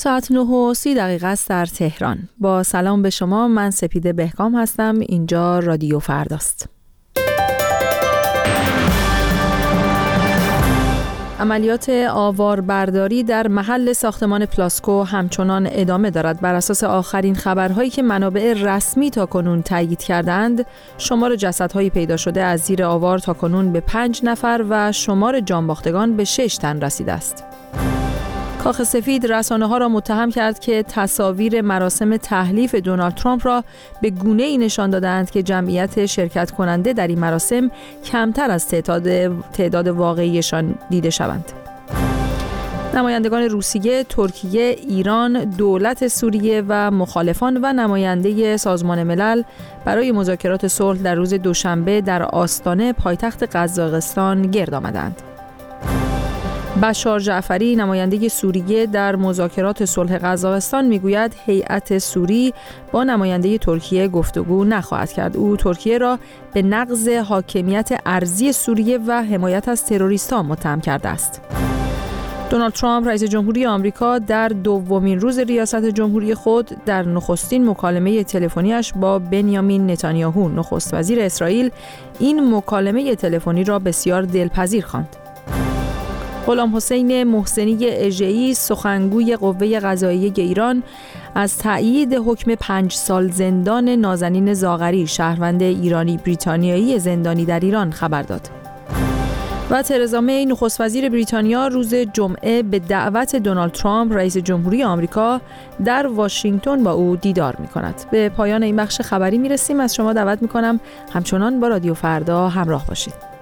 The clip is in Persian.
ساعت 9:30 است در تهران. با سلام به شما، من سپیده بهکام هستم. اینجا رادیو فرداست. عملیات آواربرداری در محل ساختمان پلاسکو همچنان ادامه دارد. بر اساس آخرین خبرهایی که منابع رسمی تاکنون تایید کردند، شمار جسدهایی پیدا شده از زیر آوار تاکنون به 5 نفر و شمار جانباختگان به 6 تن رسیده است. کاخ سفید رسانه‌ها را متهم کرد که تصاویر مراسم تحلیف دونالد ترامپ را به گونه‌ای نشان دادند که جمعیت شرکت کننده در این مراسم کمتر از تعداد واقعیشان دیده شوند. نمایندگان روسیه، ترکیه، ایران، دولت سوریه و مخالفان و نماینده سازمان ملل برای مذاکرات صلح در روز دوشنبه در آستانه پایتخت قزاقستان گرد آمدند. بشار جعفری، نماینده سوریه در مذاکرات صلح قزاقستان، میگوید هیئت سوری با نماینده ترکیه گفتگو نخواهد کرد. او ترکیه را به نقض حاکمیت ارضی سوریه و حمایت از تروریستان متهم کرده است. دونالد ترامپ رئیس جمهوری آمریکا در دومین روز ریاست جمهوری خود در نخستین مکالمه تلفنیش با بنیامین نتانیاهو، نخست وزیر اسرائیل، این مکالمه تلفنی را بسیار دلپذیر خواند. غلام حسین محسنی اژه‌ای، سخنگوی قوه قضاییه ایران، از تأیید حکم 5 سال زندان نازنین زاغری، شهروند ایرانی بریتانیایی زندانی در ایران، خبر داد. و ترزا می، نخست وزیر بریتانیا، روز جمعه به دعوت دونالد ترامپ رئیس جمهوری آمریکا در واشنگتن با او دیدار می‌کند. به پایان این بخش خبری می‌رسیم. از شما دعوت می‌کنم همچنان با رادیو فردا همراه باشید.